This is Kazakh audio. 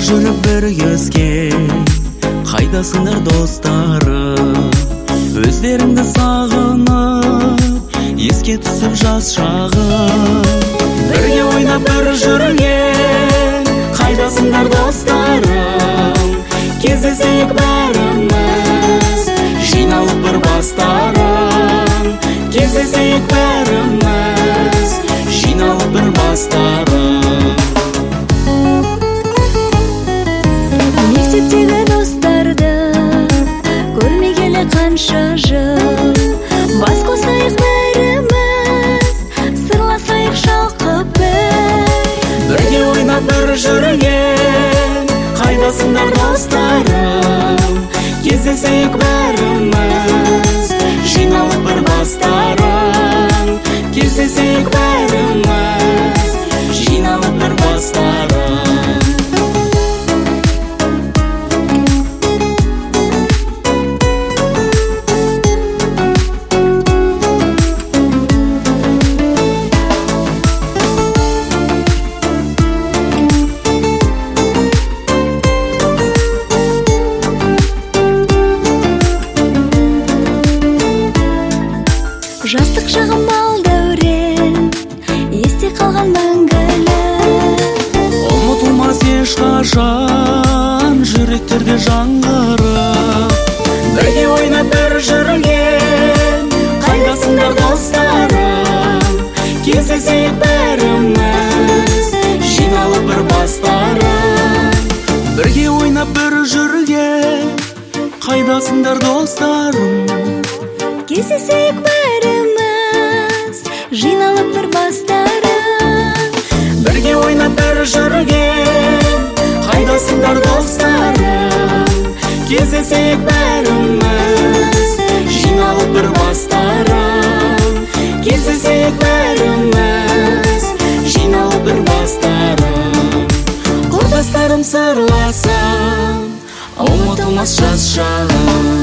жүріп біргеске, қайдасыңдар достарым? Өздеріңді сағынып, еске түсіп жас шағым. Бірге ойнап бір жүрген, қайдасыңдар достарым? Кездесейік бәріміз, жиналып бір бастарым. Кездесейік бәріміз, жиналып бір бастарым. Мектептегі достарды көрмегелі қанша жыл, бас қосайық бәріміз, сырласайық шалқып бірге ойнап бір жүрген, қайдасыңдар достарым? Кездесейік бәріміз, жиналып бір бастарым. Кездесейік бәріміз, жиналып бір бастарым. жастық шағым бал дәурен, есте қалған мәңгілік. Ұмытылмас ешқашан, жүректерде жаңғырып. Бірге ойнап бір жүрген, қайдасыңдар достарым? Кездесейік бәріміз, жиналып бір бастарым. Бірге ойнап бір жүрген, қайдасыңдар достарым? Кездесейік бәріміз, жиналып бір бастарым. Бірге ойнап бір жүрген, қайдасыңдар достарым? Кездесейік бәріміз, жиналып бір бастарым. Кездесейік бәріміз, жиналып бір бастарым. Құрдастарым сырласам, ұмытылмас жас шағым.